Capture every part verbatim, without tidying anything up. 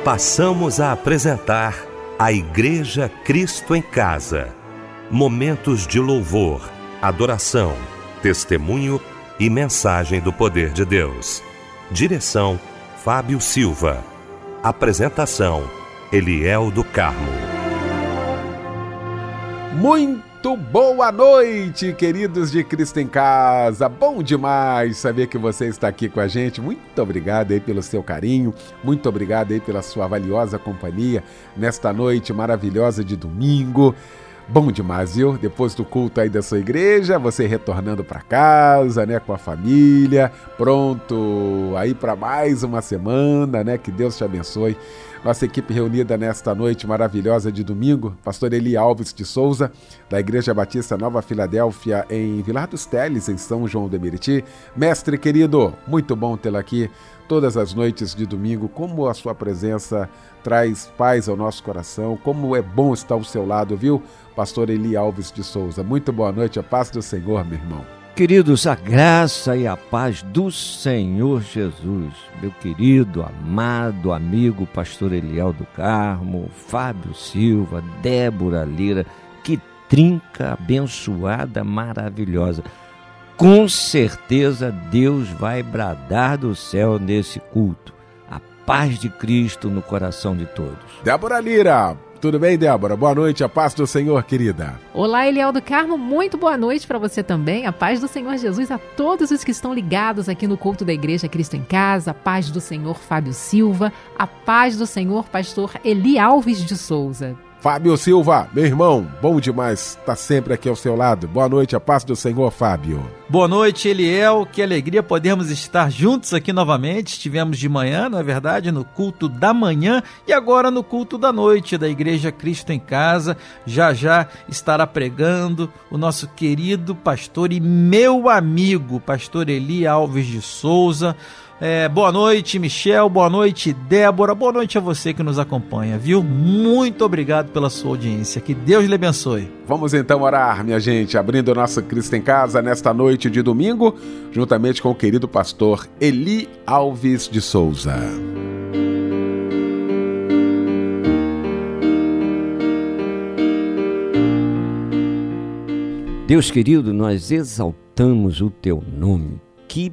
Passamos a apresentar a Igreja Cristo em Casa. Momentos de louvor, adoração, testemunho e mensagem do poder de Deus. Direção, Fábio Silva. Apresentação, Eliel do Carmo. Muito boa noite, queridos de Cristo em Casa. Bom demais saber que você está aqui com a gente. Muito obrigado aí pelo seu carinho, muito obrigado aí pela sua valiosa companhia nesta noite maravilhosa de domingo. Bom demais, viu? Depois do culto aí da sua igreja, você retornando para casa, né, com a família, pronto aí para mais uma semana, né? Que Deus te abençoe. Nossa equipe reunida nesta noite maravilhosa de domingo, pastor Eli Alves de Souza, da Igreja Batista Nova Filadélfia, em Vilar dos Teles, em São João do Meriti. Mestre querido, muito bom tê-lo aqui todas as noites de domingo. Como a sua presença traz paz ao nosso coração, como é bom estar ao seu lado, viu? Pastor Eli Alves de Souza, muito boa noite, a paz do Senhor, meu irmão. Queridos, a graça e a paz do Senhor Jesus, meu querido, amado amigo pastor Eliel do Carmo, Fábio Silva, Débora Lira, que trinca abençoada, maravilhosa. Com certeza Deus vai bradar do céu nesse culto. A paz de Cristo no coração de todos. Débora Lira, tudo bem, Débora? Boa noite, a paz do Senhor, querida. Olá, Eliel do Carmo, muito boa noite para você também. A paz do Senhor Jesus a todos os que estão ligados aqui no culto da Igreja Cristo em Casa. A paz do Senhor Fábio Silva. A paz do Senhor pastor Eli Alves de Souza. Fábio Silva, meu irmão, bom demais estar sempre aqui ao seu lado. Boa noite, a paz do Senhor, Fábio. Boa noite, Eliel, que alegria podermos estar juntos aqui novamente. Estivemos de manhã, não é verdade, no culto da manhã e agora no culto da noite da Igreja Cristo em Casa. Já já estará pregando o nosso querido pastor e meu amigo, pastor Eli Alves de Souza. É, boa noite, Michel, boa noite, Débora, boa noite a você que nos acompanha, viu? Muito obrigado pela sua audiência, que Deus lhe abençoe. Vamos então orar, minha gente, abrindo o nosso Cristo em Casa nesta noite de domingo, juntamente com o querido pastor Eli Alves de Souza. Deus querido, nós exaltamos o teu nome. Que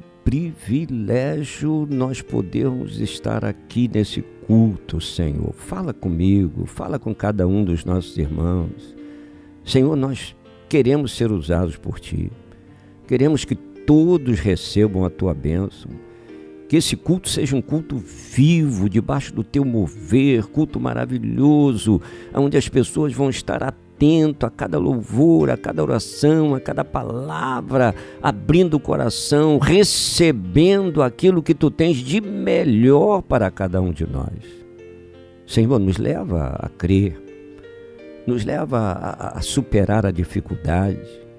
privilégio nós podermos estar aqui nesse culto, Senhor. Fala comigo, fala com cada um dos nossos irmãos. Senhor, nós queremos ser usados por Ti. Queremos que todos recebam a Tua bênção. Que esse culto seja um culto vivo, debaixo do Teu mover, culto maravilhoso, onde as pessoas vão estar atentas atento a cada louvor, a cada oração, a cada palavra, abrindo o coração, recebendo aquilo que Tu tens de melhor para cada um de nós. Senhor, nos leva a crer, nos leva a, a superar a dificuldade,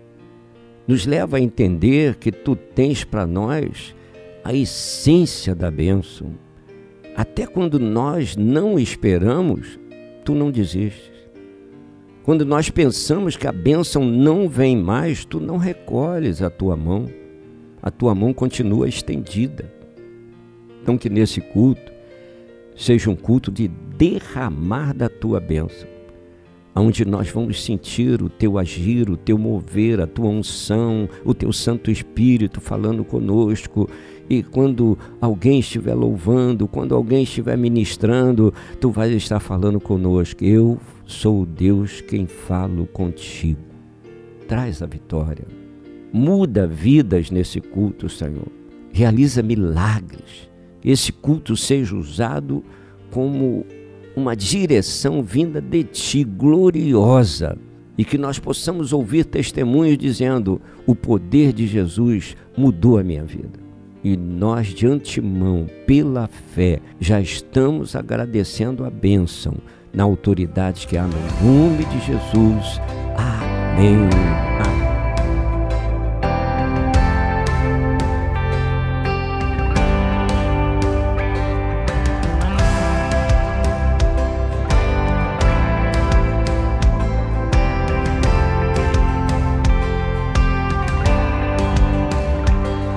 nos leva a entender que Tu tens para nós a essência da bênção. Até quando nós não esperamos, Tu não desistes. Quando nós pensamos que a bênção não vem mais, Tu não recolhes a Tua mão. A Tua mão continua estendida. Então que nesse culto seja um culto de derramar da Tua bênção, onde nós vamos sentir o Teu agir, o Teu mover, a Tua unção, o Teu Santo Espírito falando conosco. E quando alguém estiver louvando, quando alguém estiver ministrando, Tu vais estar falando conosco. Eu sou o Deus quem falo contigo. Traz a vitória. Muda vidas nesse culto, Senhor. Realiza milagres. Esse culto seja usado como uma direção vinda de Ti, gloriosa. E que nós possamos ouvir testemunhos dizendo: o poder de Jesus mudou a minha vida. E nós, de antemão, pela fé, já estamos agradecendo a bênção na autoridade que há no nome de Jesus. Amém. Amém.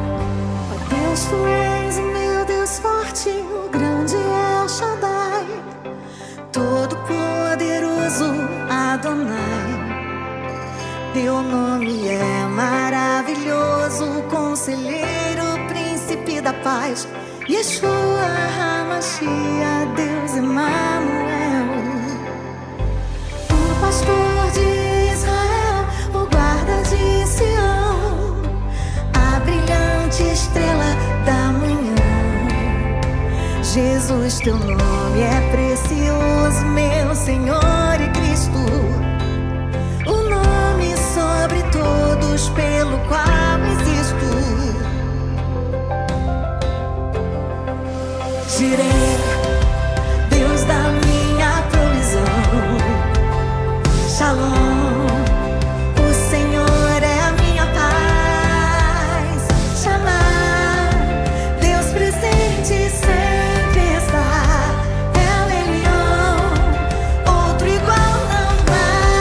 Deus, Tu és o meu Deus forte, o grande El Shaddai. Teu nome é maravilhoso, Conselheiro, Príncipe da Paz, Yeshua HaMashiach, Deus Emanuel. O pastor de Israel, o guarda de Sião, a brilhante estrela da manhã. Jesus, teu nome é precioso, meu Senhor e Cristo, o nome sobre todos pelo qual existo. Jireh, Deus da minha provisão. Shalom, o Senhor é a minha paz. Chamar, Deus presente sempre está. El Elyon, outro igual não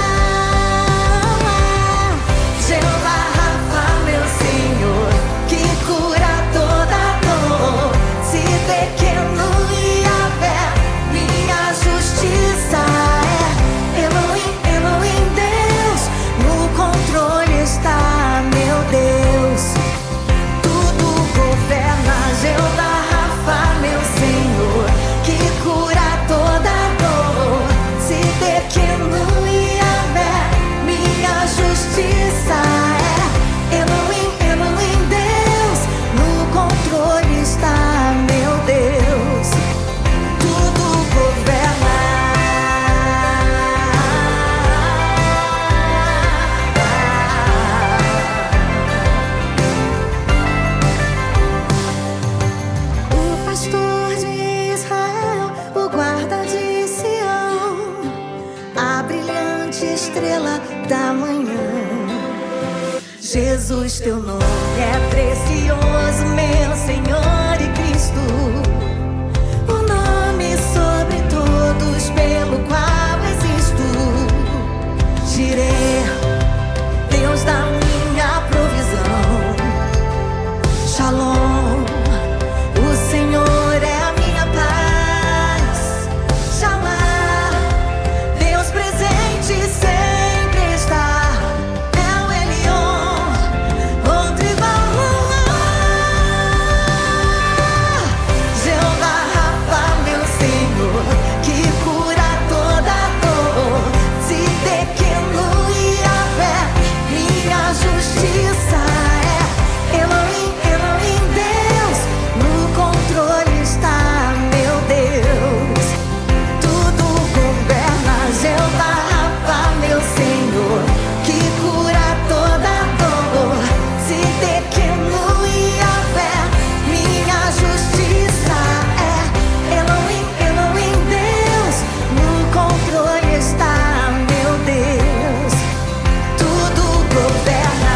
há. Jeová Rafa, meu Senhor, que cura toda dor. Se pequeno e aberto, minha justiça é. Elohim, Elohim, Deus, no controle está, meu Deus. Tudo governa, Jeová Rafa, meu Senhor, que cura toda dor. Se pequeno e aberto, minha justiça é. Elohim, Elohim, Deus, no controle está, meu Deus. Tudo governa. O pastor de Israel, o guarda de Sião, a brilhante estrela da manhã. Jesus, teu nome é precioso, meu Senhor e Cristo, o nome sobre todos pelo qual existo. Jireh, Deus da minha provisão. Shalom, o Senhor é a minha paz. Chamar, Deus presente sempre está. El Elyon, outro igual não há. Jeová Rafa, meu Senhor, que cura toda dor. Se pequeno e aberto, minha justiça é. Elohim, Elohim, Deus, no controle está, meu Deus. Tudo governa, Jeová Rafa, meu Senhor, que cura toda dor. Se pequeno e aberto, minha justiça é. Elohim, Elohim, Deus, no controle está, meu Deus. Tudo governa.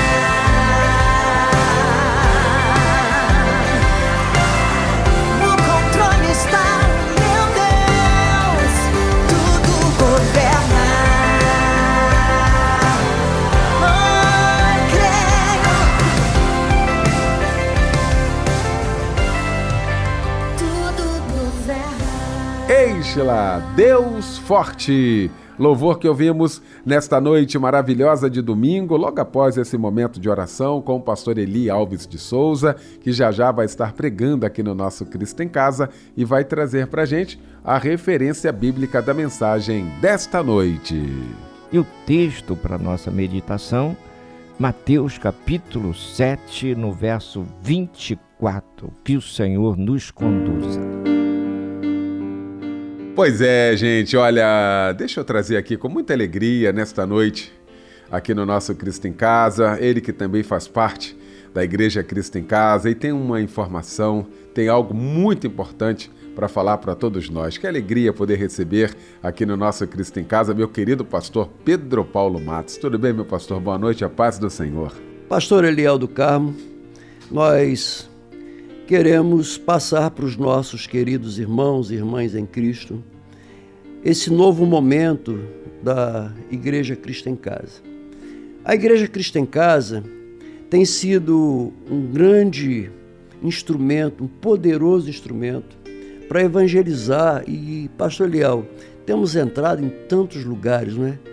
No controle está, meu Deus. Tudo governa. Oh, creio. Tudo governa. Eis lá, Deus forte. Louvor que ouvimos nesta noite maravilhosa de domingo, logo após esse momento de oração com o pastor Eli Alves de Souza, que já já vai estar pregando aqui no nosso Cristo em Casa e vai trazer para a gente a referência bíblica da mensagem desta noite. E o texto para nossa meditação, Mateus capítulo sete, no verso vinte e quatro. Que o Senhor nos conduza. Pois é, gente, olha, deixa eu trazer aqui com muita alegria nesta noite, aqui no nosso Cristo em Casa, ele que também faz parte da Igreja Cristo em Casa e tem uma informação, tem algo muito importante para falar para todos nós. Que alegria poder receber aqui no nosso Cristo em Casa meu querido pastor Pedro Paulo Matos. Tudo bem, meu pastor? Boa noite, a paz do Senhor. Pastor Eliel do Carmo, nós queremos passar para os nossos queridos irmãos e irmãs em Cristo esse novo momento da Igreja Cristo em Casa. A Igreja Cristo em Casa tem sido um grande instrumento, um poderoso instrumento para evangelizar e, pastor Eliel, temos entrado em tantos lugares, não é?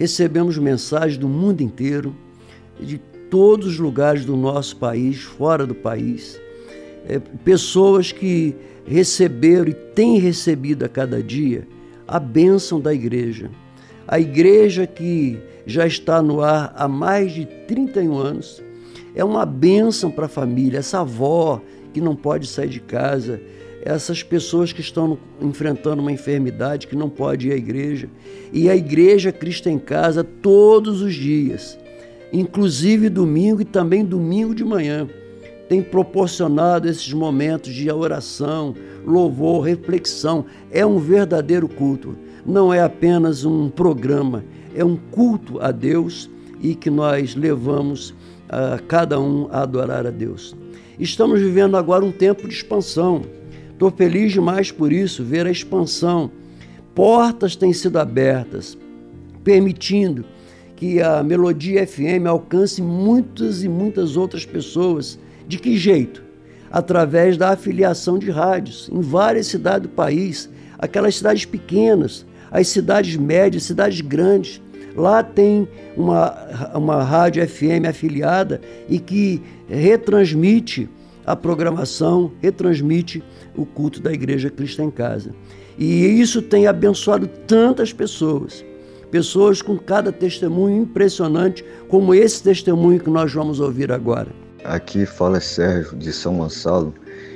recebemos mensagens do mundo inteiro, de todos os lugares do nosso país, fora do país. É, pessoas que receberam e têm recebido a cada dia a bênção da igreja. A igreja que já está no ar há mais de trinta e um anos, é uma bênção para a família. Essa avó que não pode sair de casa, essas pessoas que estão enfrentando uma enfermidade, que não pode ir à igreja. E a Igreja Cristo em Casa todos os dias, inclusive domingo e também domingo de manhã, tem proporcionado esses momentos de oração, louvor, reflexão. É um verdadeiro culto. Não é apenas um programa, é um culto a Deus e que nós levamos a cada um a adorar a Deus. Estamos vivendo agora um tempo de expansão. Estou feliz demais por isso, ver a expansão. Portas têm sido abertas, permitindo que a Melodia F M alcance muitas e muitas outras pessoas. De que jeito? Através da afiliação de rádios em várias cidades do país, aquelas cidades pequenas, as cidades médias, cidades grandes. Lá tem uma, uma rádio F M afiliada e que retransmite a programação, retransmite o culto da Igreja Cristo em Casa. E isso tem abençoado tantas pessoas, pessoas com cada testemunho impressionante, como esse testemunho que nós vamos ouvir agora. Aqui fala Sérgio, de São Gonçalo.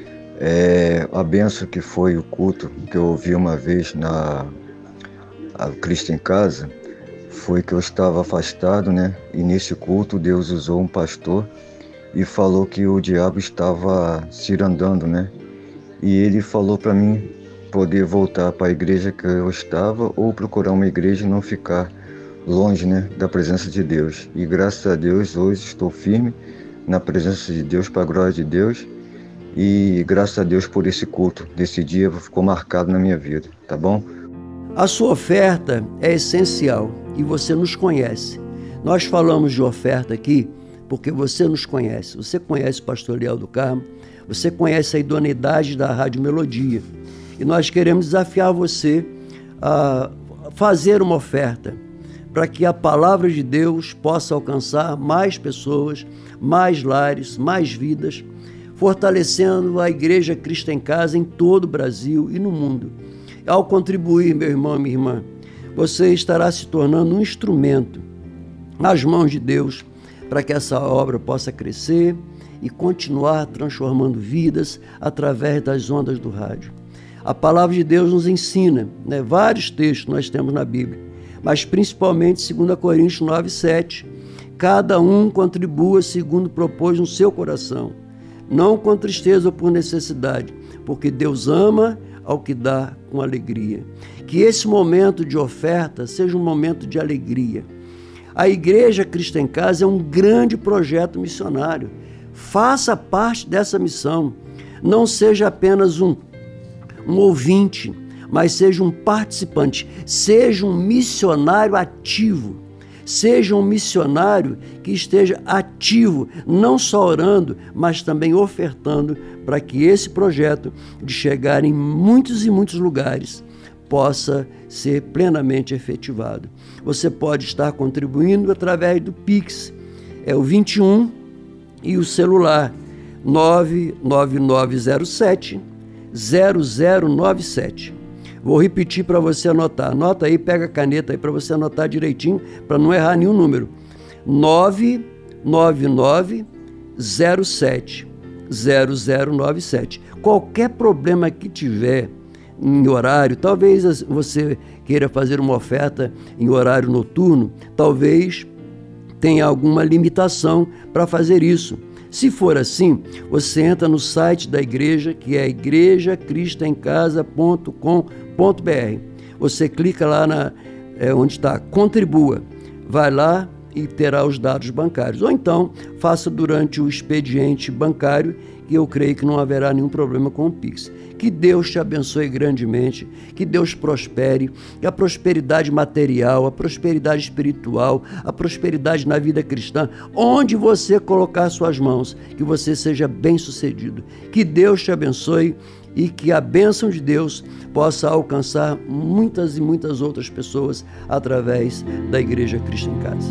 É, a benção que foi o culto que eu ouvi uma vez na a Cristo em Casa, foi que eu estava afastado, né? E nesse culto Deus usou um pastor e falou que o diabo estava cirandando, né? E ele falou para mim poder voltar para a igreja que eu estava ou procurar uma igreja e não ficar longe, né, da presença de Deus. E graças a Deus hoje estou firme na presença de Deus, para a glória de Deus. E graças a Deus por esse culto, desse dia ficou marcado na minha vida, tá bom? A sua oferta é essencial e você nos conhece. Nós falamos de oferta aqui porque você nos conhece. Você conhece o pastor Leal do Carmo, você conhece a idoneidade da Rádio Melodia. E nós queremos desafiar você a fazer uma oferta para que a palavra de Deus possa alcançar mais pessoas, mais lares, mais vidas, fortalecendo a Igreja Cristo em Casa em todo o Brasil e no mundo. Ao contribuir, meu irmão e minha irmã, você estará se tornando um instrumento nas mãos de Deus para que essa obra possa crescer e continuar transformando vidas através das ondas do rádio. A palavra de Deus nos ensina, né, vários textos nós temos na Bíblia, mas principalmente dois Coríntios nove, sete. Cada um contribua segundo propôs no seu coração, não com tristeza ou por necessidade, porque Deus ama ao que dá com alegria. Que esse momento de oferta seja um momento de alegria. A Igreja Cristo em Casa é um grande projeto missionário. Faça parte dessa missão. Não seja apenas um, um ouvinte, mas seja um participante. Seja um missionário ativo. Seja um missionário que esteja ativo, não só orando, mas também ofertando para que esse projeto de chegar em muitos e muitos lugares possa ser plenamente efetivado. Você pode estar contribuindo através do Pix, é o vinte e um, e o celular nove nove nove zero sete zero zero nove sete. Vou repetir para você anotar. Anota aí, pega a caneta aí para você anotar direitinho, para não errar nenhum número. nove nove nove zero sete zero zero nove sete. Qualquer problema que tiver em horário, talvez você queira fazer uma oferta em horário noturno, talvez tenha alguma limitação para fazer isso. Se for assim, você entra no site da igreja, que é igreja cristo em casa ponto com ponto b r. Você clica lá na, é, onde está Contribua. Vai lá e terá os dados bancários. Ou então, faça durante o expediente bancário, que eu creio que não haverá nenhum problema com o Pix. Que Deus te abençoe grandemente, que Deus prospere, que a prosperidade material, a prosperidade espiritual, a prosperidade na vida cristã, onde você colocar suas mãos, que você seja bem-sucedido. Que Deus te abençoe e que a bênção de Deus possa alcançar muitas e muitas outras pessoas através da Igreja Cristo em Casa.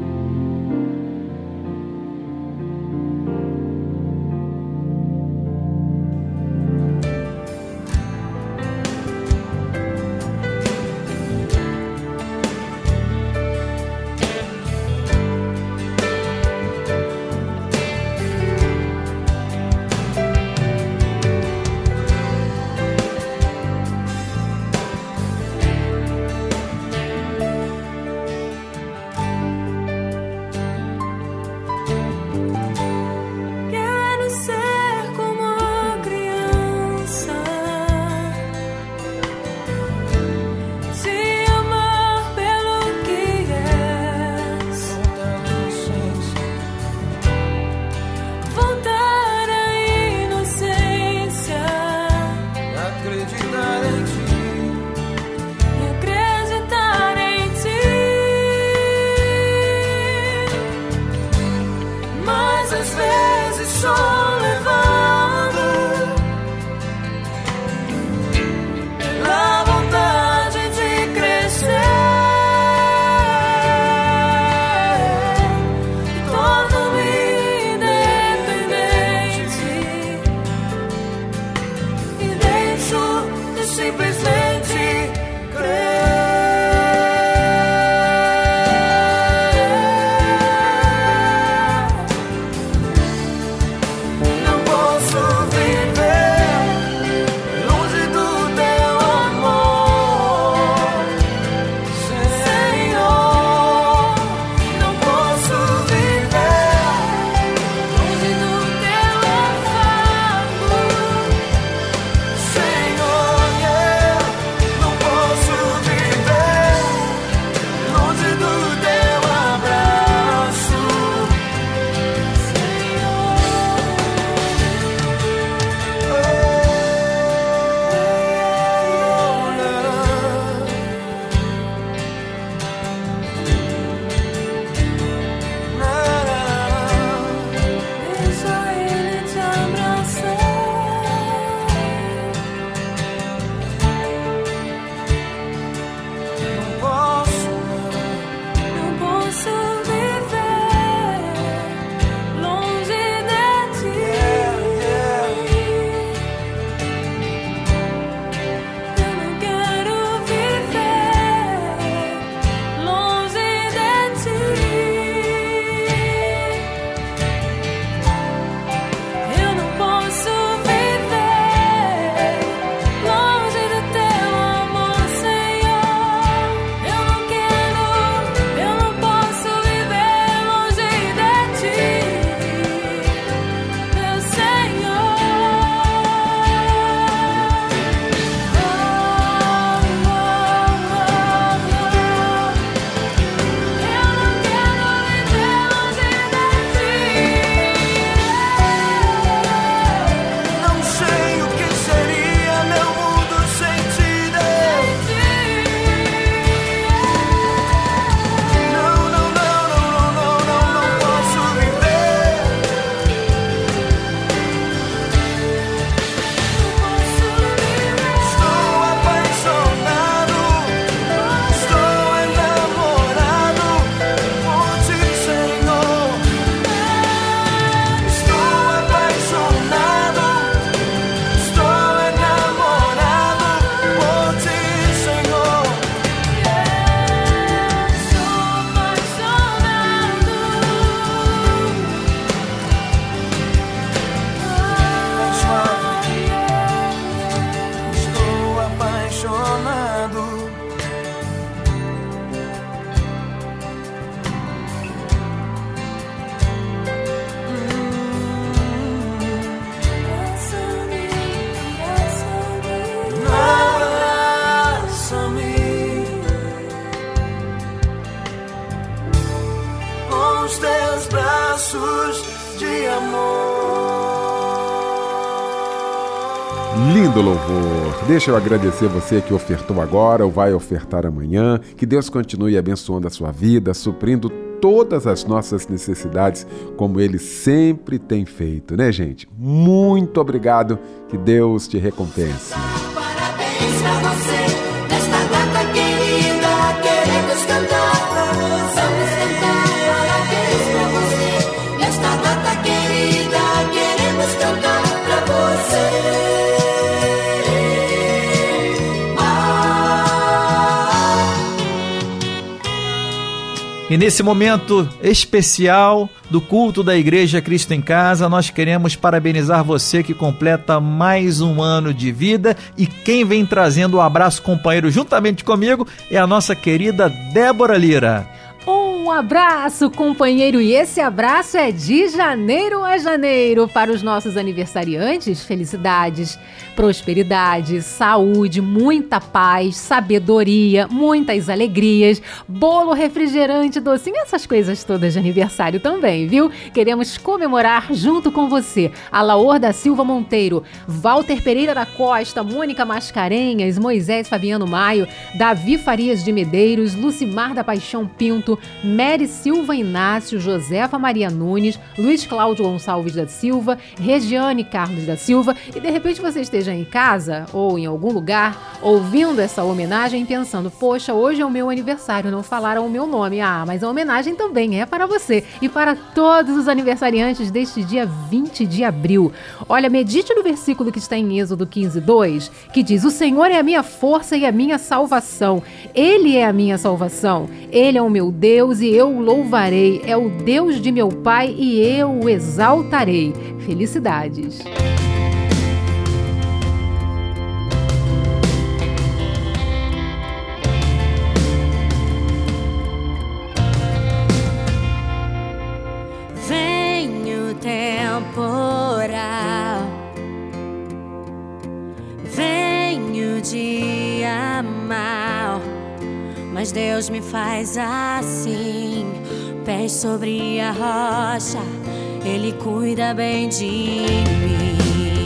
Lindo louvor. Deixa eu agradecer você que ofertou agora ou vai ofertar amanhã. Que Deus continue abençoando a sua vida, suprindo todas as nossas necessidades, como Ele sempre tem feito, né, gente? Muito obrigado, que Deus te recompense. Parabéns pra você, nesta data querida, queremos cantar, vamos cantar. Parabéns pra você, nesta data querida, queremos cantar pra você. E nesse momento especial do culto da Igreja Cristo em Casa, nós queremos parabenizar você que completa mais um ano de vida, e quem vem trazendo o abraço companheiro juntamente comigo é a nossa querida Débora Lira. Um abraço, companheiro, e esse abraço é de janeiro a janeiro para os nossos aniversariantes. Felicidades, prosperidade, saúde, muita paz, sabedoria, muitas alegrias, bolo, refrigerante, docinho, essas coisas todas de aniversário também, viu? Queremos comemorar junto com você. Alaor da Silva Monteiro, Walter Pereira da Costa, Mônica Mascarenhas, Moisés Fabiano Maio, Davi Farias de Medeiros, Lucimar da Paixão Pinto, Mary Silva Inácio, Josefa Maria Nunes, Luiz Cláudio Gonçalves da Silva, Regiane Carlos da Silva, e de repente você esteja em casa ou em algum lugar ouvindo essa homenagem e pensando, poxa, hoje é o meu aniversário, não falaram o meu nome. Ah, mas a homenagem também é para você e para todos os aniversariantes deste dia vinte de abril. Olha, medite no versículo que está em Êxodo quinze, dois, que diz: o Senhor é a minha força e a minha salvação, Ele é a minha salvação, Ele é o meu Deus e eu o louvarei, é o Deus de meu Pai e eu o exaltarei. Felicidades! Vem o temporal, vem o dia mau, mas Deus me faz assim, pés sobre a rocha, Ele cuida bem de mim.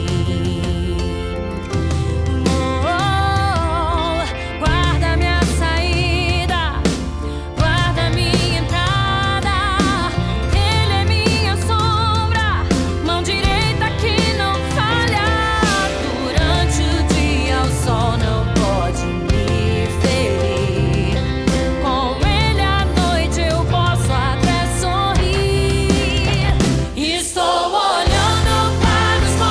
Oh, guarda minha saída, guarda minha entrada, Ele é minha sombra, mão direita que não falha. Durante o dia o sol não pode me ferir, com Ele à noite eu posso até sorrir. Estou olhando para os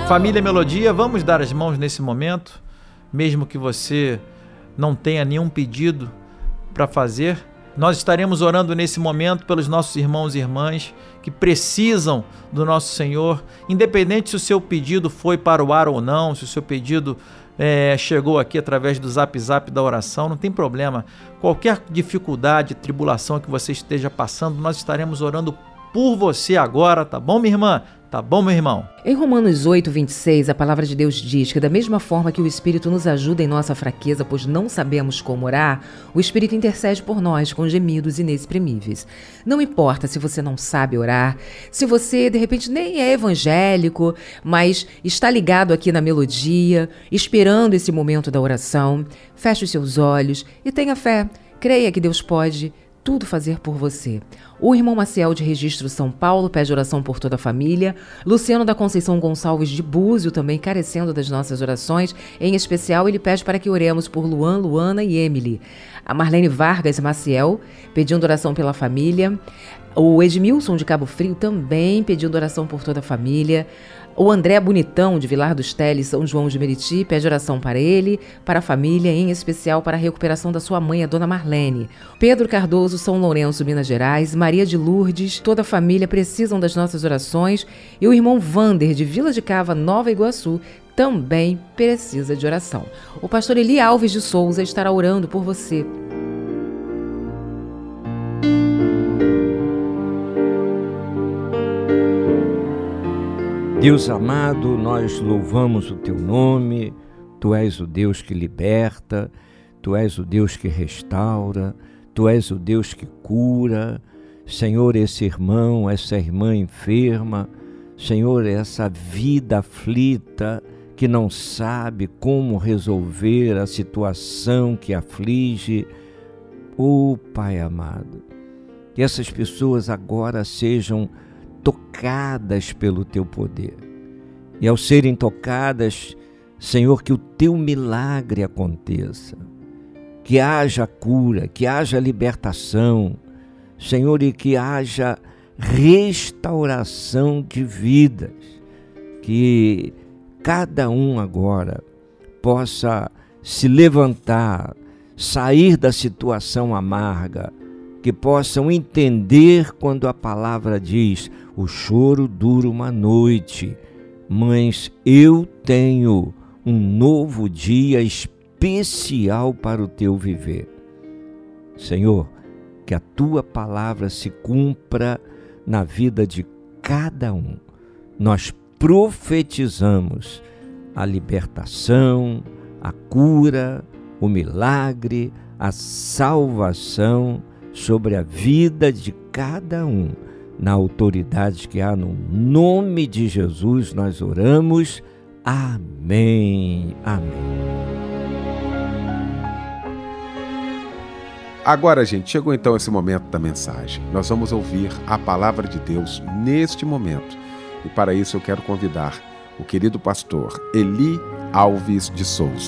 Família Melodia, vamos dar as mãos nesse momento, mesmo que você não tenha nenhum pedido para fazer. Nós estaremos orando nesse momento pelos nossos irmãos e irmãs que precisam do nosso Senhor, independente se o seu pedido foi para o ar ou não, se o seu pedido é, chegou aqui através do zap zap da oração, não tem problema. Qualquer dificuldade, tribulação que você esteja passando, nós estaremos orando por você agora, tá bom, minha irmã? Tá bom, meu irmão? Em Romanos oito, vinte e seis, a palavra de Deus diz que da mesma forma que o Espírito nos ajuda em nossa fraqueza, pois não sabemos como orar, o Espírito intercede por nós com gemidos inexprimíveis. Não importa se você não sabe orar, se você de repente nem é evangélico, mas está ligado aqui na melodia, esperando esse momento da oração, feche os seus olhos e tenha fé. Creia que Deus pode tudo fazer por você. O irmão Maciel de Registro São Paulo pede oração por toda a família. Luciano da Conceição Gonçalves de Búzio também carecendo das nossas orações. Em especial, ele pede para que oremos por Luan, Luana e Emily. A Marlene Vargas Maciel pedindo oração pela família. O Edmilson de Cabo Frio também pedindo oração por toda a família. O André Bonitão, de Vilar dos Teles, São João de Meriti, pede oração para ele, para a família, em especial para a recuperação da sua mãe, a dona Marlene. Pedro Cardoso, São Lourenço, Minas Gerais, Maria de Lourdes, toda a família precisam das nossas orações. E o irmão Vander, de Vila de Cava, Nova Iguaçu, também precisa de oração. O pastor Eli Alves de Souza estará orando por você. Deus amado, nós louvamos o Teu nome. Tu és o Deus que liberta, Tu és o Deus que restaura, Tu és o Deus que cura. Senhor, esse irmão, essa irmã enferma, Senhor, essa vida aflita que não sabe como resolver a situação que aflige. Oh, Pai amado, que essas pessoas agora sejam tocadas pelo Teu poder. E ao serem tocadas, Senhor, que o Teu milagre aconteça, que haja cura, que haja libertação, Senhor, e que haja restauração de vidas, que cada um agora possa se levantar, sair da situação amarga, que possam entender quando a palavra diz: o choro dura uma noite, mas eu tenho um novo dia especial para o teu viver. Senhor, que a tua palavra se cumpra na vida de cada um. Nós profetizamos a libertação, a cura, o milagre, a salvação sobre a vida de cada um. Na autoridade que há no nome de Jesus, nós oramos. Amém. Amém. Agora, gente, chegou então esse momento da mensagem. Nós vamos ouvir a palavra de Deus neste momento. E para isso eu quero convidar o querido pastor Eli Alves de Souza.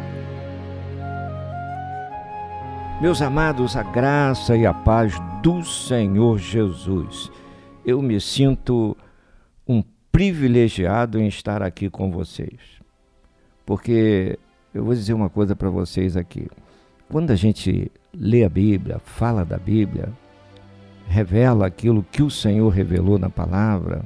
Meus amados, a graça e a paz do Senhor Jesus. Eu me sinto um privilegiado em estar aqui com vocês. Porque eu vou dizer uma coisa para vocês aqui. Quando a gente lê a Bíblia, fala da Bíblia, revela aquilo que o Senhor revelou na palavra,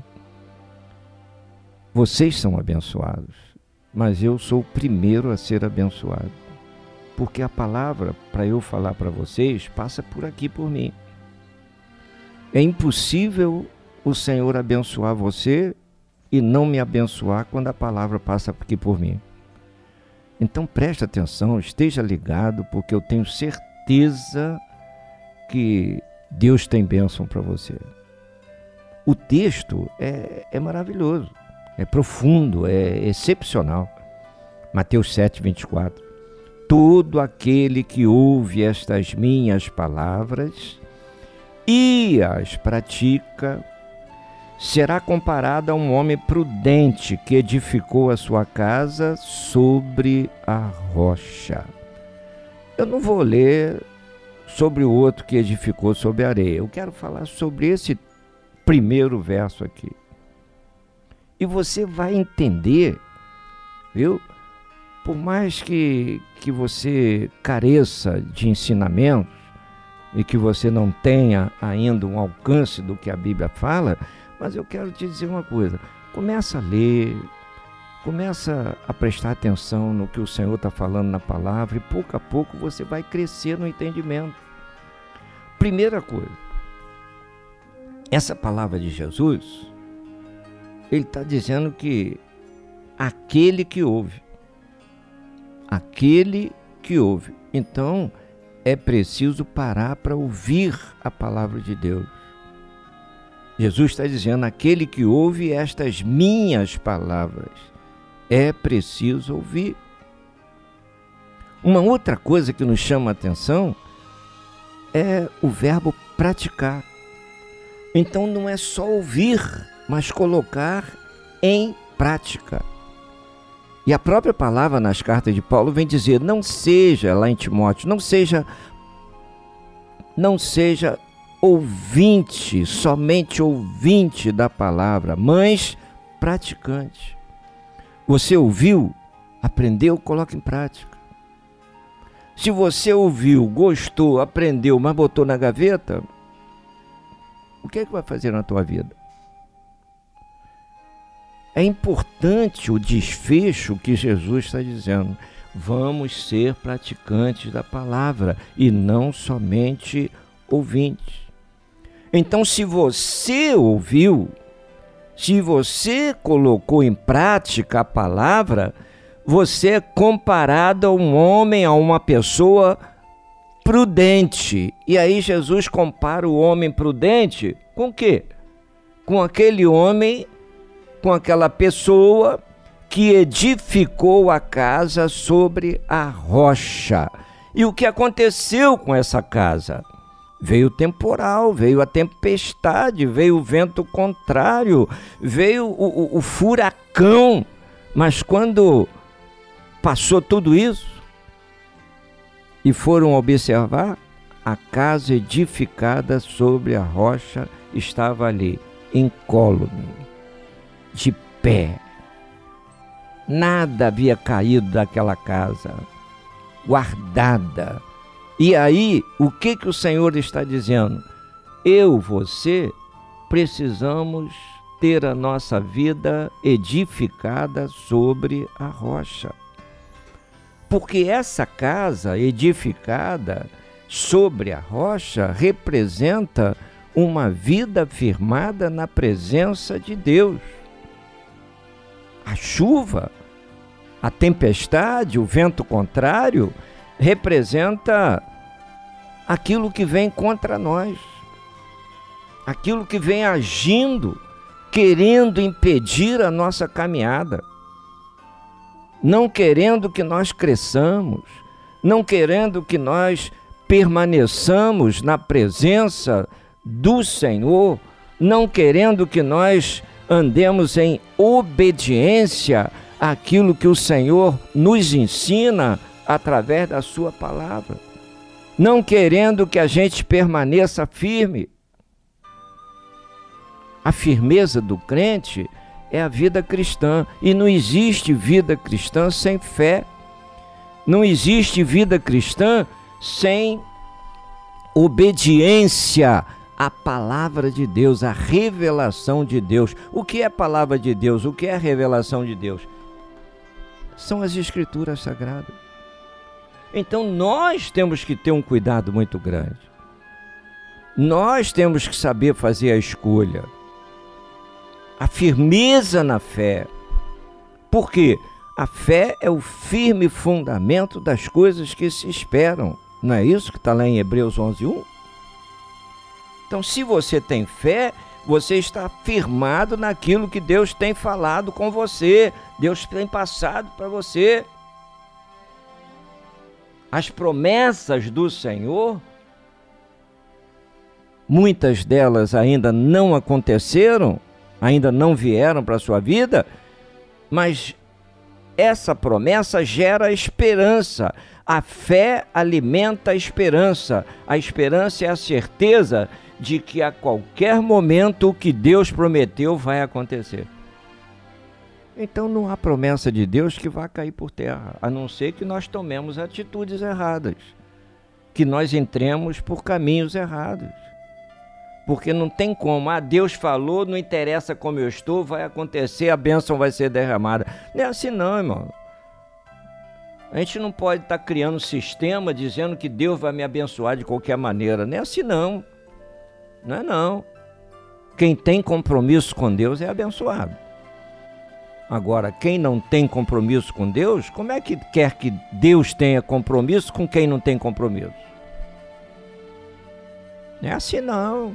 vocês são abençoados, mas eu sou o primeiro a ser abençoado. Porque a palavra, para eu falar para vocês, passa por aqui, por mim. É impossível o Senhor abençoar você e não me abençoar quando a palavra passa aqui por mim. Então preste atenção, esteja ligado, porque eu tenho certeza que Deus tem bênção para você. O texto é, é maravilhoso, é profundo, é excepcional. Mateus sete, vinte e quatro. Todo aquele que ouve estas minhas palavras e as pratica, será comparado a um homem prudente que edificou a sua casa sobre a rocha. Eu não vou ler sobre o outro que edificou sobre a areia. Eu quero falar sobre esse primeiro verso aqui. E você vai entender, viu? Por mais que, que você careça de ensinamentos e que você não tenha ainda um alcance do que a Bíblia fala, mas eu quero te dizer uma coisa, começa a ler, começa a prestar atenção no que o Senhor está falando na palavra e pouco a pouco você vai crescer no entendimento. Primeira coisa, essa palavra de Jesus, ele está dizendo que aquele que ouve, aquele que ouve. Então, é preciso parar para ouvir a palavra de Deus. Jesus está dizendo, aquele que ouve estas minhas palavras, é preciso ouvir. Uma outra coisa que nos chama a atenção é o verbo praticar. Então, não é só ouvir, mas colocar em prática. E a própria palavra nas cartas de Paulo vem dizer, não seja, lá em Timóteo, não seja, não seja ouvinte, somente ouvinte da palavra, mas praticante. Você ouviu, aprendeu, coloca em prática. Se você ouviu, gostou, aprendeu, mas botou na gaveta, o que é que vai fazer na tua vida? É importante o desfecho que Jesus está dizendo. Vamos ser praticantes da palavra e não somente ouvintes. Então, se você ouviu, se você colocou em prática a palavra, você é comparado a um homem, a uma pessoa prudente. E aí Jesus compara o homem prudente com o quê? Com aquele homem, com aquela pessoa que edificou a casa sobre a rocha. E o que aconteceu com essa casa? Veio o temporal, veio a tempestade, veio o vento contrário, veio o, o, o furacão. Mas quando passou tudo isso e foram observar, a casa edificada sobre a rocha estava ali, incólume, de pé. Nada havia caído daquela casa, guardada. E aí, o que que o Senhor está dizendo? Eu, você, precisamos ter a nossa vida edificada sobre a rocha. Porque essa casa edificada sobre a rocha representa uma vida firmada na presença de Deus. A chuva, a tempestade, o vento contrário, representa aquilo que vem contra nós, aquilo que vem agindo, querendo impedir a nossa caminhada, não querendo que nós cresçamos, não querendo que nós permaneçamos na presença do Senhor, não querendo que nós andemos em obediência àquilo que o Senhor nos ensina através da sua palavra, não querendo que a gente permaneça firme. A firmeza do crente é a vida cristã, e não existe vida cristã sem fé, não existe vida cristã sem obediência à palavra de Deus, à revelação de Deus. O que é a palavra de Deus? O que é a revelação de Deus? São as Escrituras Sagradas. Então nós temos que ter um cuidado muito grande. Nós temos que saber fazer a escolha, a firmeza na fé. Por quê? A fé é o firme fundamento das coisas que se esperam. Não é isso que está lá em Hebreus onze, um? Então, se você tem fé, você está firmado naquilo que Deus tem falado com você, Deus tem passado para você. As promessas do Senhor, muitas delas ainda não aconteceram, ainda não vieram para a sua vida, mas essa promessa gera esperança. A fé alimenta a esperança. A esperança é a certeza de que a qualquer momento o que Deus prometeu vai acontecer. Então não há promessa de Deus que vá cair por terra, a não ser que nós tomemos atitudes erradas, que nós entremos por caminhos errados. Porque não tem como, ah, Deus falou, não interessa como eu estou, vai acontecer, a bênção vai ser derramada. Não é assim não, irmão. A gente não pode estar criando um sistema dizendo que Deus vai me abençoar de qualquer maneira. Não é assim não. Não é não. Quem tem compromisso com Deus é abençoado. Agora, quem não tem compromisso com Deus, como é que quer que Deus tenha compromisso com quem não tem compromisso? Não é assim não.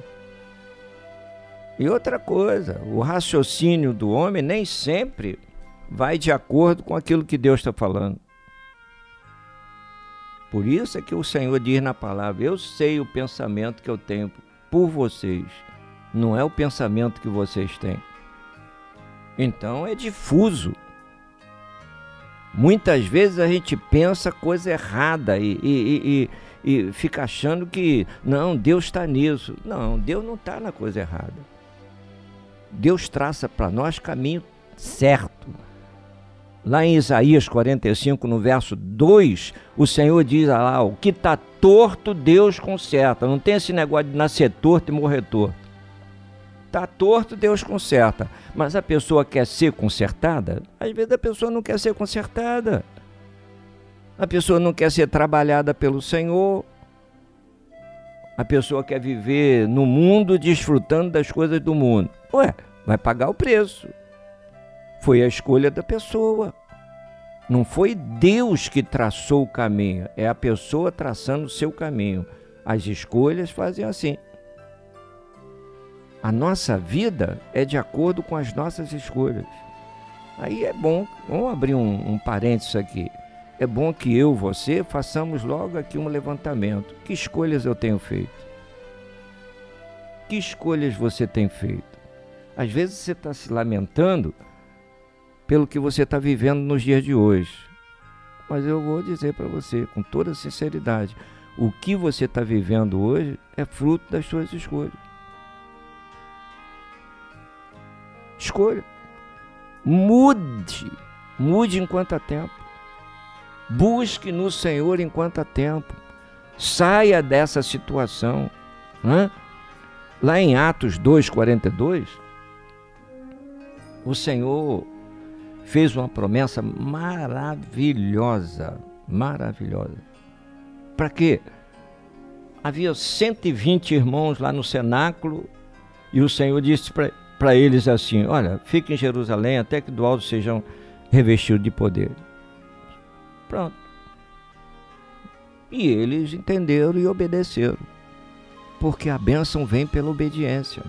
E outra coisa, o raciocínio do homem nem sempre vai de acordo com aquilo que Deus está falando. Por isso é que o Senhor diz na palavra, eu sei o pensamento que eu tenho por vocês, não é o pensamento que vocês têm. Então é difuso. Muitas vezes a gente pensa coisa errada e, e, e, e fica achando que, não, Deus está nisso. Não, Deus não está na coisa errada. Deus traça para nós caminho certo. Lá em Isaías quarenta e cinco, no verso dois, o Senhor diz lá, o que está torto, Deus conserta. Não tem esse negócio de nascer torto e morrer torto. Está torto, Deus conserta. Mas a pessoa quer ser consertada? Às vezes a pessoa não quer ser consertada. A pessoa não quer ser trabalhada pelo Senhor. A pessoa quer viver no mundo desfrutando das coisas do mundo. Ué, vai pagar o preço. Foi a escolha da pessoa. Não foi Deus que traçou o caminho, é a pessoa traçando o seu caminho. As escolhas fazem assim. A nossa vida é de acordo com as nossas escolhas. Aí é bom, vamos abrir um, um parênteses aqui. É bom que eu, você, façamos logo aqui um levantamento. Que escolhas eu tenho feito? Que escolhas você tem feito? Às vezes você está se lamentando pelo que você está vivendo nos dias de hoje. Mas eu vou dizer para você, com toda sinceridade, o que você está vivendo hoje é fruto das suas escolhas. Escolha. Mude. Mude enquanto há tempo. Busque no Senhor enquanto há tempo. Saia dessa situação. Né? Lá em Atos dois, quarenta e dois, o Senhor fez uma promessa maravilhosa. Maravilhosa. Para quê? Havia cento e vinte irmãos lá no cenáculo e o Senhor disse para para eles assim, olha, fiquem em Jerusalém até que do alto sejam revestidos de poder. Pronto. E eles entenderam e obedeceram. Porque a bênção vem pela obediência.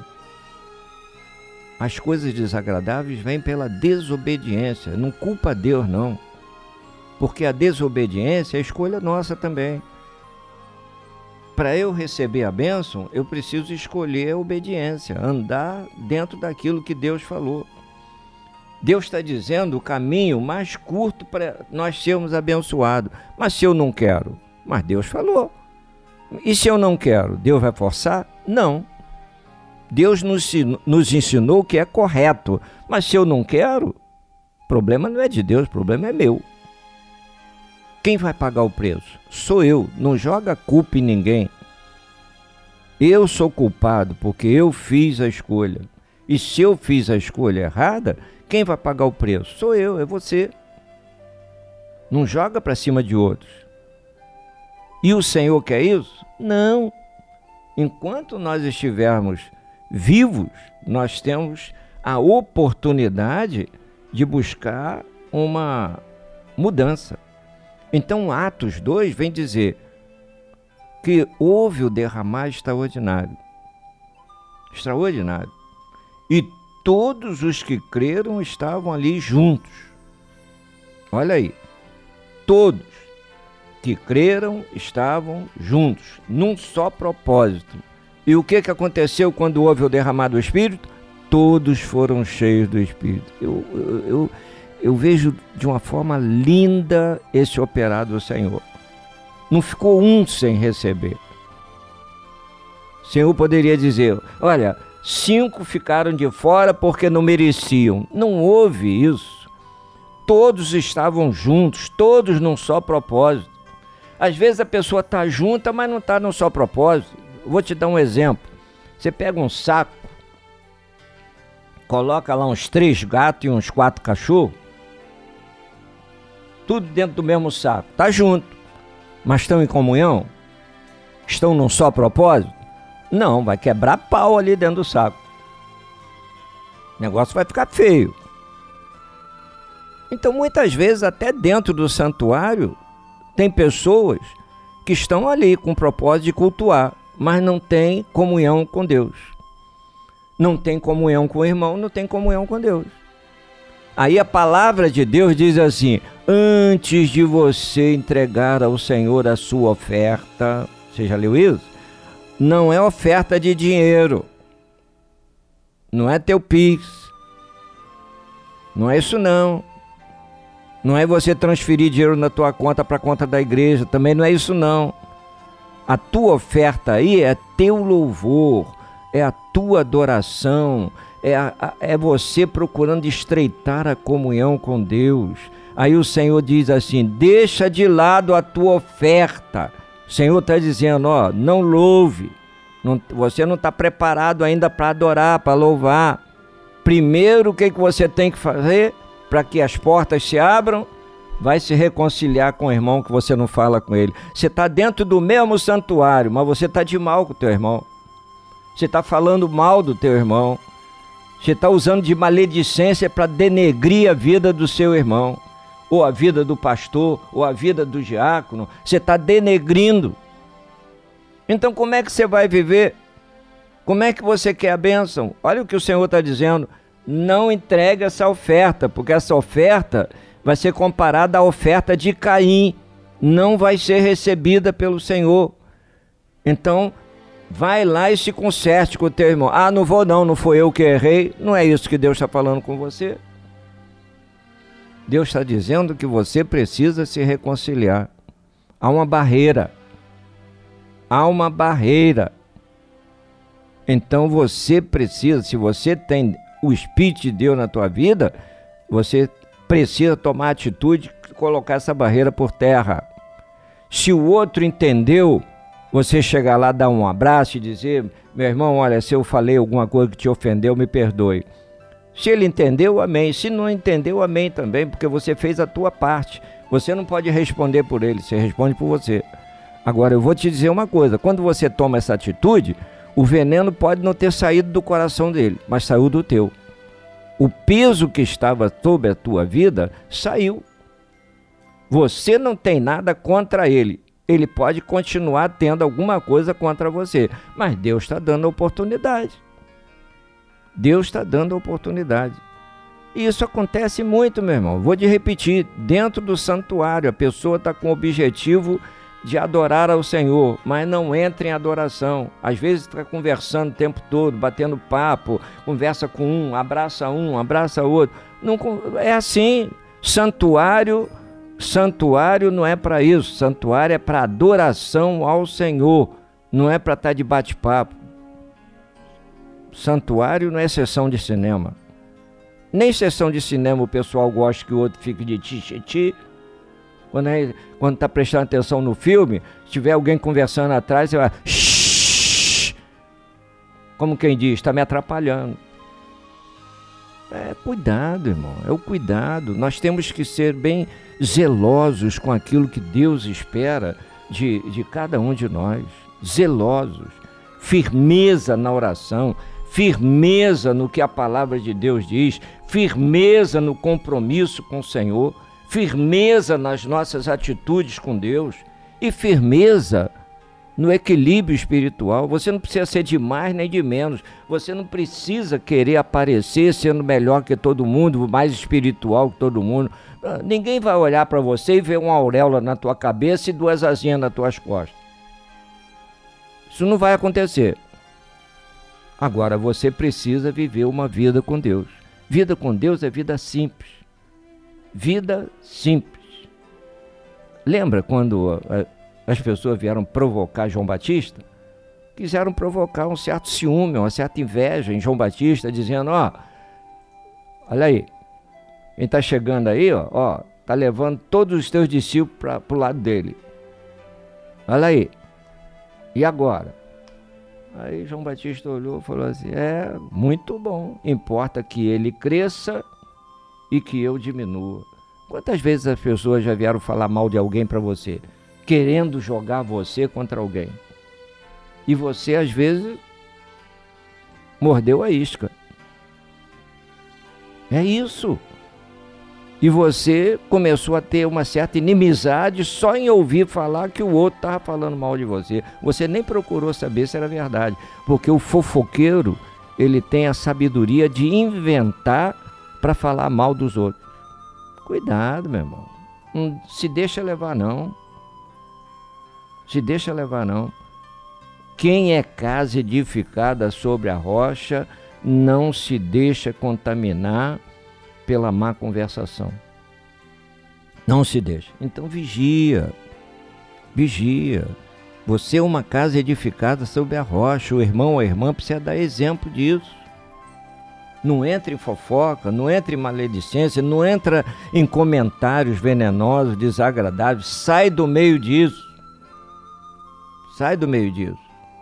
As coisas desagradáveis vêm pela desobediência. Não culpa Deus, não. Porque a desobediência é escolha nossa também. Para eu receber a bênção, eu preciso escolher a obediência, andar dentro daquilo que Deus falou. Deus está dizendo o caminho mais curto para nós sermos abençoados. Mas se eu não quero? Mas Deus falou. E se eu não quero? Deus vai forçar? Não. Deus nos, nos ensinou o que é correto. Mas se eu não quero, o problema não é de Deus, o problema é meu. Quem vai pagar o preço? Sou eu. Não joga a culpa em ninguém. Eu sou culpado porque eu fiz a escolha. E se eu fiz a escolha errada, quem vai pagar o preço? Sou eu, é você. Não joga para cima de outros. E o Senhor quer isso? Não. Enquanto nós estivermos vivos, nós temos a oportunidade de buscar uma mudança. Então Atos dois vem dizer que houve o derramar extraordinário. Extraordinário. E todos os que creram estavam ali juntos. Olha aí. Todos que creram estavam juntos, num só propósito. E o que, que aconteceu quando houve o derramar do Espírito? Todos foram cheios do Espírito. Eu... eu, eu Eu vejo de uma forma linda esse operar do Senhor. Não ficou um sem receber. O Senhor poderia dizer, olha, cinco ficaram de fora porque não mereciam. Não houve isso. todos estavam juntos, todos num só propósito. Às vezes a pessoa está junta, mas não está num só propósito. Vou te dar um exemplo. Você pega um saco, coloca lá uns três gatos e uns quatro cachorros, tudo dentro do mesmo saco. Está junto, mas estão em comunhão? Estão num só propósito? Não, vai quebrar pau ali dentro do saco. O negócio vai ficar feio. Então, muitas vezes, até dentro do santuário, tem pessoas que estão ali com o propósito de cultuar, mas não tem comunhão com Deus. Não tem comunhão com o irmão, não tem comunhão com Deus. Aí a palavra de Deus diz assim: antes de você entregar ao Senhor a sua oferta, você já leu isso? Não é oferta de dinheiro, não é teu Pix, não é isso não. Não é você transferir dinheiro na tua conta para a conta da igreja, também não é isso não. A tua oferta aí é teu louvor, é a tua adoração, é, a, é você procurando estreitar a comunhão com Deus. Aí o Senhor diz assim: deixa de lado a tua oferta. O Senhor está dizendo, ó, não louve, não, você não está preparado ainda para adorar, para louvar. Primeiro, o que, que você tem que fazer para que as portas se abram? Vai se reconciliar com o irmão que você não fala com ele. Você está dentro do mesmo santuário, mas você está de mal com o teu irmão. Você está falando mal do teu irmão. Você está usando de maledicência para denegrir a vida do seu irmão, ou a vida do pastor, ou a vida do diácono. Você está denegrindo. Então como é que você vai viver? Como é que você quer a bênção? Olha o que o Senhor está dizendo: não entregue essa oferta, porque essa oferta vai ser comparada à oferta de Caim, não vai ser recebida pelo Senhor. Então, vai lá e se conserte com o teu irmão. Ah, não vou não, não foi eu que errei. Não é isso que Deus está falando com você. Deus está dizendo que você precisa se reconciliar. Há uma barreira. Há uma barreira. Então você precisa, se você tem o Espírito de Deus na tua vida, você precisa tomar atitude de colocar essa barreira por terra. Se o outro entendeu, você chegar lá, dar um abraço e dizer: meu irmão, olha, se eu falei alguma coisa que te ofendeu, me perdoe. Se ele entendeu, amém. Se não entendeu, amém também, porque você fez a tua parte. Você não pode responder por ele, você responde por você. Agora, eu vou te dizer uma coisa: quando você toma essa atitude, o veneno pode não ter saído do coração dele, mas saiu do teu. O peso que estava sobre a tua vida saiu. Você não tem nada contra ele. Ele pode continuar tendo alguma coisa contra você, mas Deus está dando a oportunidade. Deus está dando a oportunidade. E isso acontece muito, meu irmão. Vou te repetir: dentro do santuário, a pessoa está com o objetivo de adorar ao Senhor, mas não entra em adoração. Às vezes está conversando o tempo todo, batendo papo, conversa com um, abraça um, abraça outro. Não, é assim. Santuário, santuário não é para isso. Santuário é para adoração ao Senhor, não é para estar de bate-papo. Santuário não é sessão de cinema. Nem sessão de cinema o pessoal gosta que o outro fique de ti-ti-ti. Quando é, quando está prestando atenção no filme, se tiver alguém conversando atrás, você vai... Shhh! Como quem diz, está me atrapalhando. É cuidado, irmão, é o cuidado. Nós temos que ser bem zelosos com aquilo que Deus espera de, de cada um de nós. Zelosos. Firmeza na oração, firmeza no que a palavra de Deus diz, firmeza no compromisso com o Senhor, firmeza nas nossas atitudes com Deus e firmeza no equilíbrio espiritual. Você não precisa ser de mais nem de menos. Você não precisa querer aparecer sendo melhor que todo mundo, mais espiritual que todo mundo. Ninguém vai olhar para você e ver uma auréola na tua cabeça e duas asinhas nas tuas costas. Isso não vai acontecer. Agora, você precisa viver uma vida com Deus. Vida com Deus é vida simples. Vida simples. Lembra quando as pessoas vieram provocar João Batista? Quiseram provocar um certo ciúme, uma certa inveja em João Batista, dizendo: ó, olha aí, Ele está chegando aí, ó, ó, tá levando todos os teus discípulos para o lado dele. Olha aí. E agora? Aí João Batista olhou e falou assim, é, muito bom, importa que ele cresça e que eu diminua. Quantas vezes as pessoas já vieram falar mal de alguém para você, querendo jogar você contra alguém? E você, às vezes, mordeu a isca. É isso. E você começou a ter uma certa inimizade só em ouvir falar que o outro estava falando mal de você. Você nem procurou saber se era verdade. Porque o fofoqueiro, ele tem a sabedoria de inventar para falar mal dos outros. Cuidado, meu irmão. Não se deixa levar, não. Se deixa levar, não. Quem é casa edificada sobre a rocha não se deixa contaminar pela má conversação. Não se deixa. Então vigia. Vigia. Você é uma casa edificada sobre a rocha. O irmão ou a irmã precisa dar exemplo disso. Não entra em fofoca, não entra em maledicência, não entra em comentários venenosos, desagradáveis. Sai do meio disso. Sai do meio disso.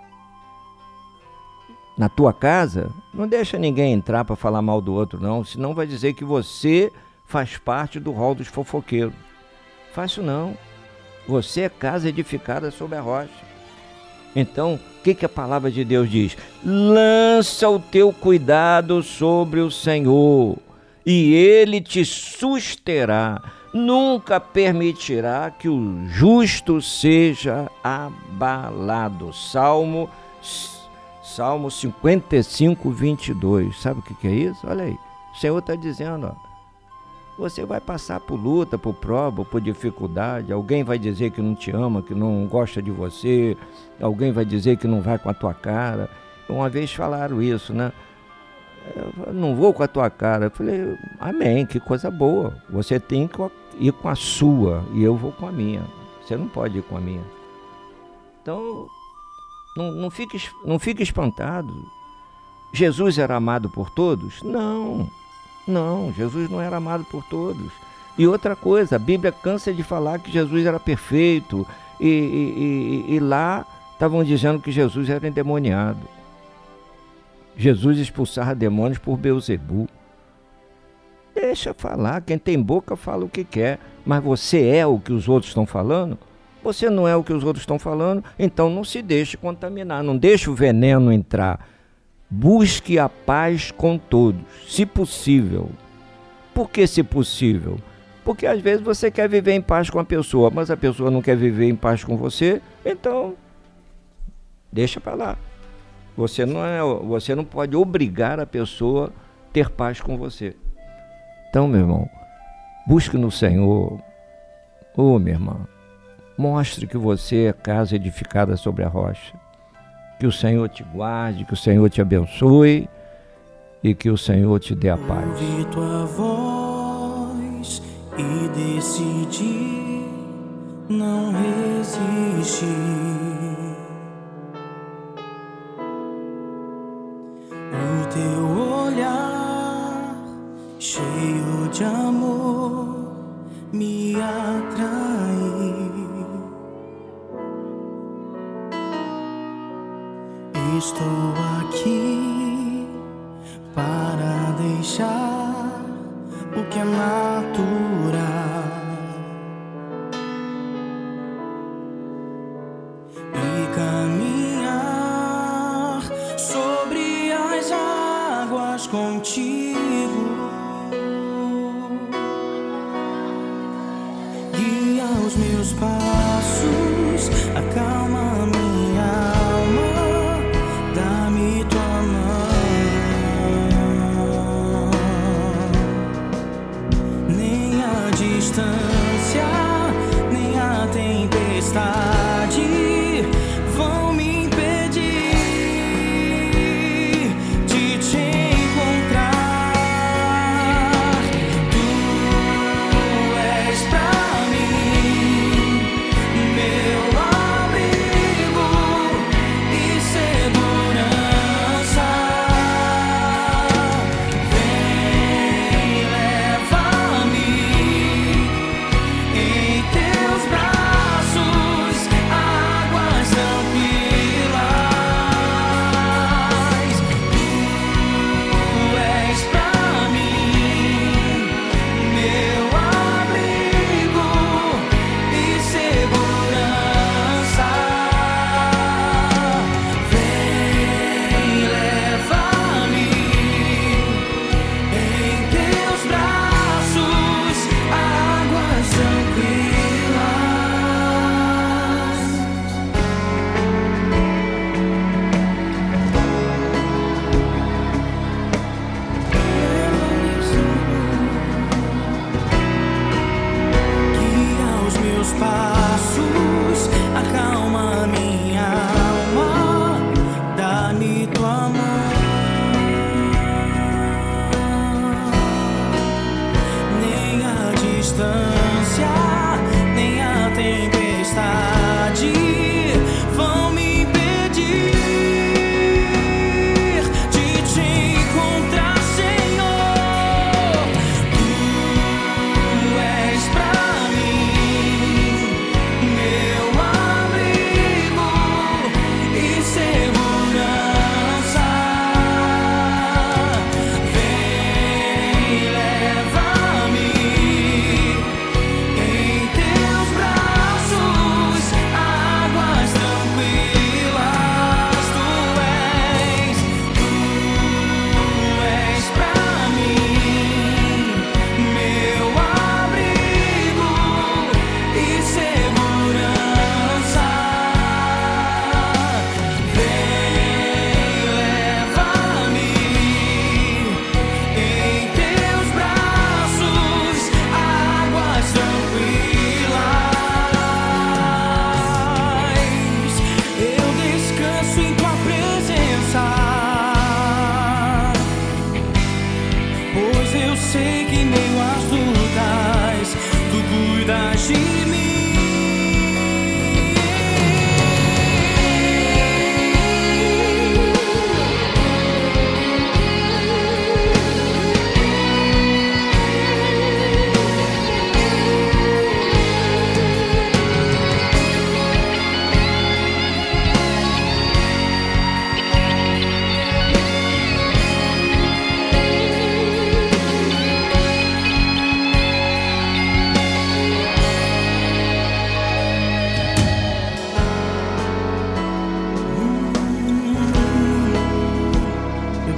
Na tua casa, não deixa ninguém entrar para falar mal do outro, não. Senão vai dizer que você faz parte do rol dos fofoqueiros. Fácil não. Você é casa edificada sobre a rocha. Então, o que, que a palavra de Deus diz? Lança o teu cuidado sobre o Senhor, e Ele te susterá. Nunca permitirá que o justo seja abalado. Salmo Salmo cinquenta e cinco, vinte e dois. Sabe o que, que é isso? Olha aí. O Senhor está dizendo, ó, você vai passar por luta, por prova, por dificuldade. Alguém vai dizer que não te ama, que não gosta de você. Alguém vai dizer que não vai com a tua cara. Uma vez falaram isso, né? Eu não vou com a tua cara. Eu falei, amém, que coisa boa. Você tem que ir com a sua e eu vou com a minha. Você não pode ir com a minha. Então... Não, não, fique, não fique espantado. Jesus era amado por todos? Não, não, Jesus não era amado por todos. E outra coisa, a Bíblia cansa de falar que Jesus era perfeito e, e, e, e lá estavam dizendo que Jesus era endemoniado. Jesus expulsava demônios por Beelzebu. Deixa falar, quem tem boca fala o que quer, mas você é o que os outros estão falando? Você não é o que os outros estão falando, então não se deixe contaminar, não deixe o veneno entrar. Busque a paz com todos, se possível. Por que se possível? Porque às vezes você quer viver em paz com a pessoa, mas a pessoa não quer viver em paz com você, então deixa para lá. Você não, é, você não pode obrigar a pessoa a ter paz com você. Então, meu irmão, busque no Senhor. Ô, oh, minha irmã, mostre que você é casa edificada sobre a rocha. Que o Senhor te guarde, que o Senhor te abençoe e que o Senhor te dê a paz. Ouvi tua voz e decidi não resistir. O teu olhar cheio de amor me atrai. Estou aqui para deixar o que é natural e caminhar sobre as águas contigo. Guia os meus passos, acalma minha alma. Dá-me tua mão. Nem a distância, nem a tempestade vão me impedir de te encontrar. Tu és pra mim meu abrigo.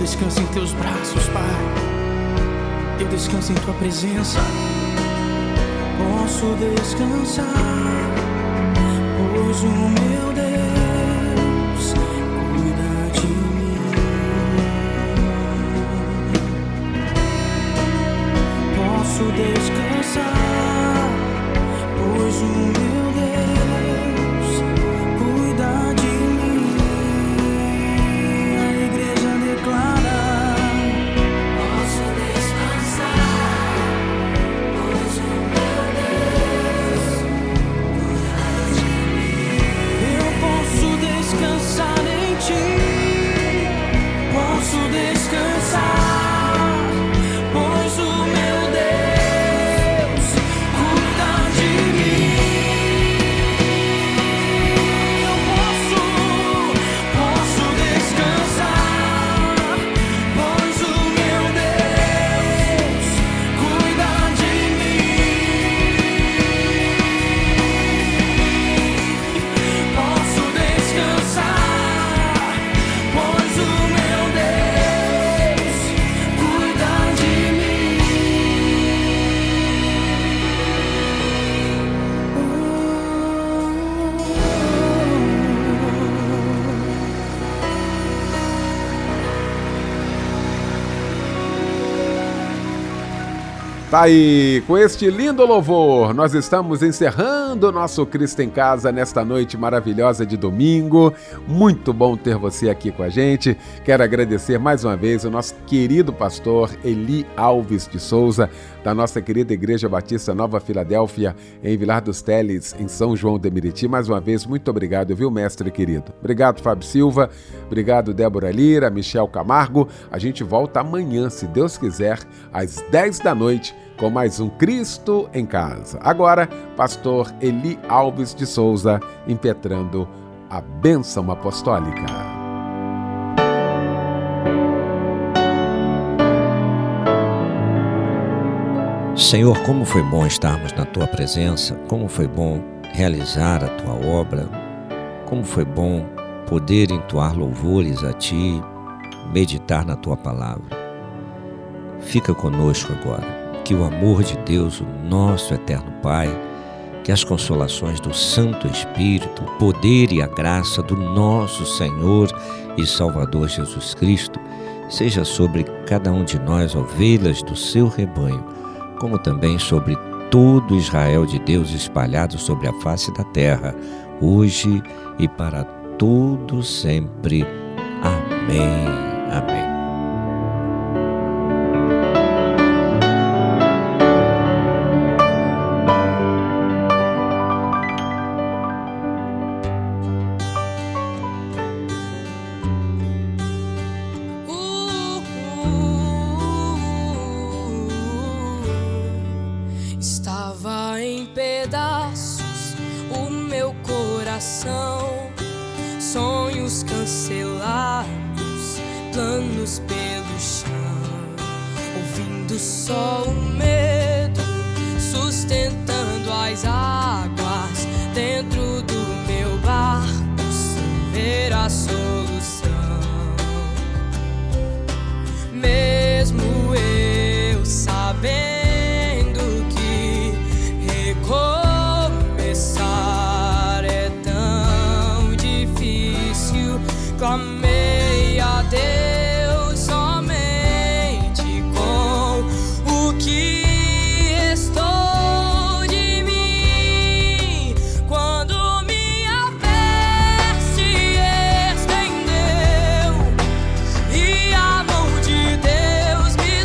descanso em teus braços, Pai. Eu descanso em tua presença. Posso descansar, pois o meu Deus cuida de mim. Posso descansar, pois o meu Deus cuida de mim. A igreja declara: posso descansar, pois o meu Deus cuida de mim. Eu posso descansar em ti, posso descansar, pois o meu Deus cuida de mim. Eu posso, posso descansar, pois o meu Deus cuida de mim. Posso descansar, pois o meu Deus cuida de mim. Tá aí, com este lindo louvor, nós estamos encerrando o nosso Cristo em Casa nesta noite maravilhosa de domingo. Muito bom ter você aqui com a gente. Quero agradecer mais uma vez o nosso querido pastor Eli Alves de Souza, da nossa querida Igreja Batista Nova Filadélfia, em Vilar dos Teles, em São João de Meriti. Mais uma vez, muito obrigado, viu, mestre querido? Obrigado, Fábio Silva. Obrigado, Débora Lira, Michel Camargo. A gente volta amanhã, se Deus quiser, às dez da noite, com mais um Cristo em Casa. Agora, pastor Eli Alves de Souza, impetrando a bênção apostólica. Senhor, como foi bom estarmos na Tua presença, como foi bom realizar a Tua obra, como foi bom poder entoar louvores a Ti, meditar na Tua palavra. Fica conosco agora. Que o amor de Deus, o nosso eterno Pai, que as consolações do Santo Espírito, o poder e a graça do nosso Senhor e Salvador Jesus Cristo, seja sobre cada um de nós, ovelhas do seu rebanho, como também sobre todo Israel de Deus espalhado sobre a face da terra, hoje e para todo sempre. Amém. Amém. Estava em pedaços o meu coração, sonhos cancelados, planos pelo chão, ouvindo só o medo, sustentando as águas dentro do meu barco, sem ver a solução. Mesmo eu sabendo começar é tão difícil, clamei a Deus somente com o que restou de mim. Quando minha fé se estendeu e a mão de Deus me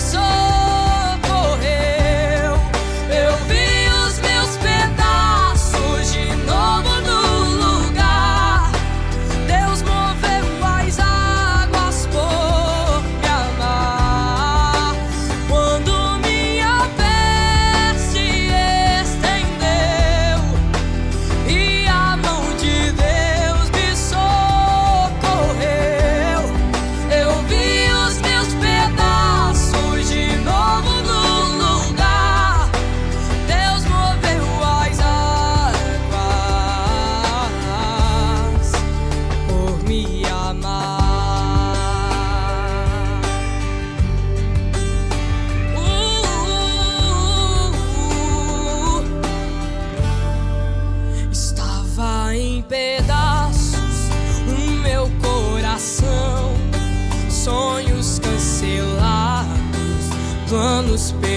socorreu, eu vi os meus pedaços de novo no lugar. Deus moveu as águas por nos pés.